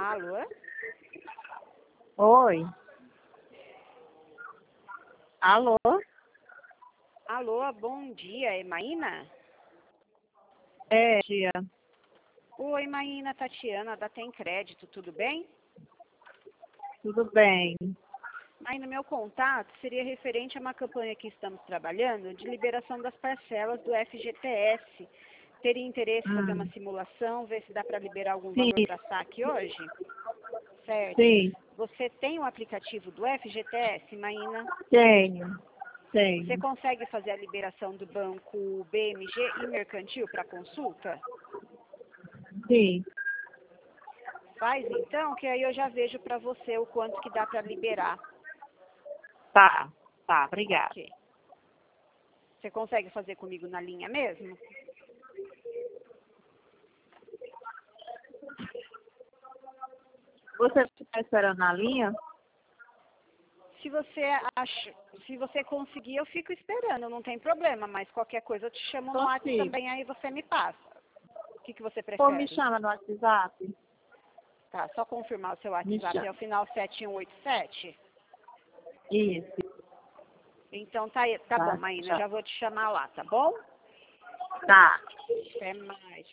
Alô? Oi. Alô? Alô, bom dia, é Maína? É, tia. Oi, Maína, Tatiana, da Tem Crédito, tudo bem? Tudo bem? Maína, meu contato seria referente a uma campanha que estamos trabalhando de liberação das parcelas do FGTS. Teria interesse em fazer uma simulação, ver se dá para liberar algum Sim, valor para saque hoje? Certo. sim, Você tem o aplicativo do FGTS, Maína? tenho. Você Tenho. consegue fazer a liberação do banco BMG e mercantil para consulta? Sim. Faz então, que aí eu já vejo para você o quanto que dá para liberar. Tá, obrigada. Ok. Você consegue fazer comigo na linha mesmo? Você está esperando na linha? Se você se você conseguir, eu fico esperando, não tem problema, mas qualquer coisa eu te chamo no WhatsApp Consigo. também, aí você me passa. O que você Ou me prefere? chama no WhatsApp? Tá, só confirmar o seu Me WhatsApp, é chama. o final 7187. Isso. Então tá bom, Tá, Maína, tchau. já vou te chamar lá, tá bom? Tá. Até mais.